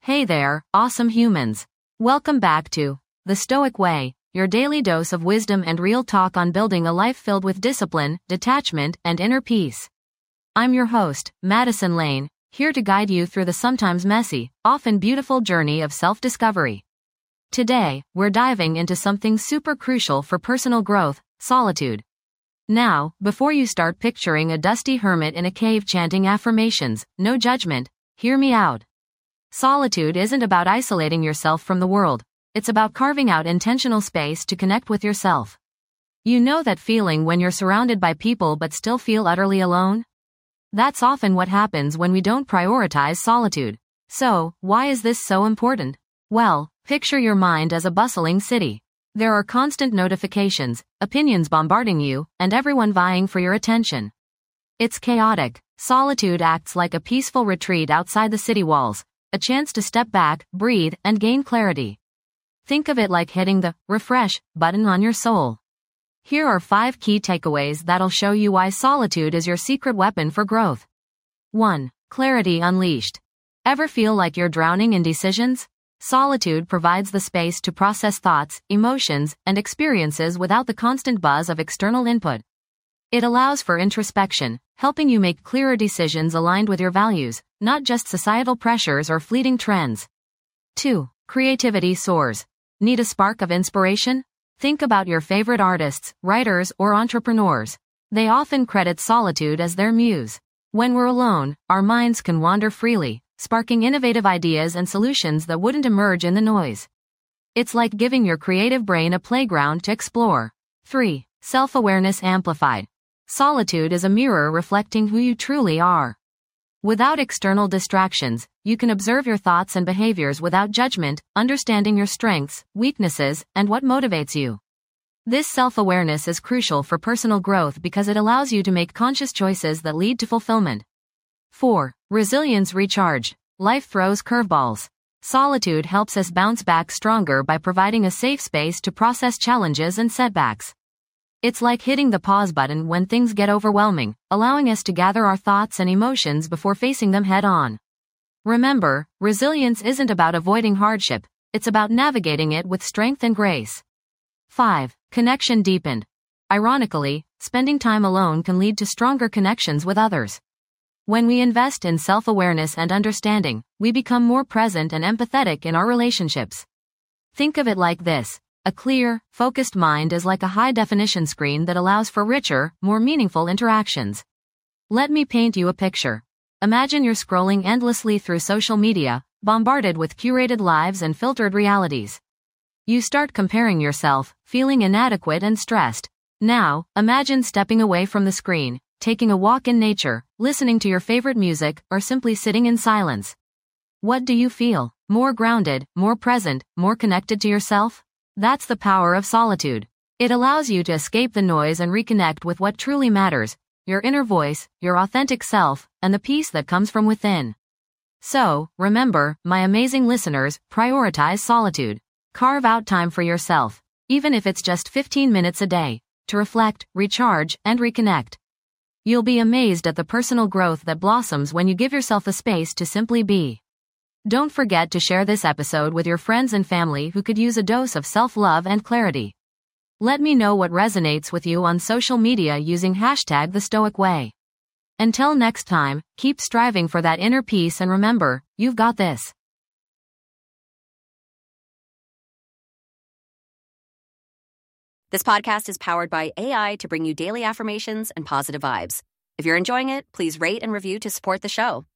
Hey there, awesome humans. Welcome back to The Stoic Way, your daily dose of wisdom and real talk on building a life filled with discipline, detachment, and inner peace. I'm your host, Madison Lane, here to guide you through the sometimes messy, often beautiful journey of self-discovery. Today, we're diving into something super crucial for personal growth, solitude. Now, before you start picturing a dusty hermit in a cave chanting affirmations, no judgment, hear me out. Solitude isn't about isolating yourself from the world, it's about carving out intentional space to connect with yourself. You know that feeling when you're surrounded by people but still feel utterly alone? That's often what happens when we don't prioritize solitude. So, why is this so important? Well, picture your mind as a bustling city. There are constant notifications, opinions bombarding you, and everyone vying for your attention. It's chaotic. Solitude acts like a peaceful retreat outside the city walls, a chance to step back, breathe, and gain clarity. Think of it like hitting the refresh button on your soul. Here are 5 key takeaways that'll show you why solitude is your secret weapon for growth. 1. Clarity unleashed. Ever feel like you're drowning in decisions? Solitude provides the space to process thoughts, emotions, and experiences without the constant buzz of external input. It allows for introspection, helping you make clearer decisions aligned with your values, not just societal pressures or fleeting trends. 2. Creativity soars. Need a spark of inspiration? Think about your favorite artists, writers, or entrepreneurs. They often credit solitude as their muse. When we're alone, our minds can wander freely, sparking innovative ideas and solutions that wouldn't emerge in the noise. It's like giving your creative brain a playground to explore. 3. Self-awareness amplified. Solitude is a mirror reflecting who you truly are. Without external distractions, you can observe your thoughts and behaviors without judgment, understanding your strengths, weaknesses, and what motivates you. This self-awareness is crucial for personal growth because it allows you to make conscious choices that lead to fulfillment. 4. Resilience recharge. Life throws curveballs. Solitude helps us bounce back stronger by providing a safe space to process challenges and setbacks. It's like hitting the pause button when things get overwhelming, allowing us to gather our thoughts and emotions before facing them head-on. Remember, resilience isn't about avoiding hardship, it's about navigating it with strength and grace. 5. Connection deepened. Ironically, spending time alone can lead to stronger connections with others. When we invest in self-awareness and understanding, we become more present and empathetic in our relationships. Think of it like this. A clear, focused mind is like a high-definition screen that allows for richer, more meaningful interactions. Let me paint you a picture. Imagine you're scrolling endlessly through social media, bombarded with curated lives and filtered realities. You start comparing yourself, feeling inadequate and stressed. Now, imagine stepping away from the screen, taking a walk in nature, listening to your favorite music, or simply sitting in silence. What do you feel? More grounded, more present, more connected to yourself? That's the power of solitude. It allows you to escape the noise and reconnect with what truly matters, your inner voice, your authentic self, and the peace that comes from within. So, remember, my amazing listeners, prioritize solitude. Carve out time for yourself, even if it's just 15 minutes a day, to reflect, recharge, and reconnect. You'll be amazed at the personal growth that blossoms when you give yourself the space to simply be. Don't forget to share this episode with your friends and family who could use a dose of self-love and clarity. Let me know what resonates with you on social media using #TheStoicWay. Until next time, keep striving for that inner peace and remember, you've got this. This podcast is powered by AI to bring you daily affirmations and positive vibes. If you're enjoying it, please rate and review to support the show.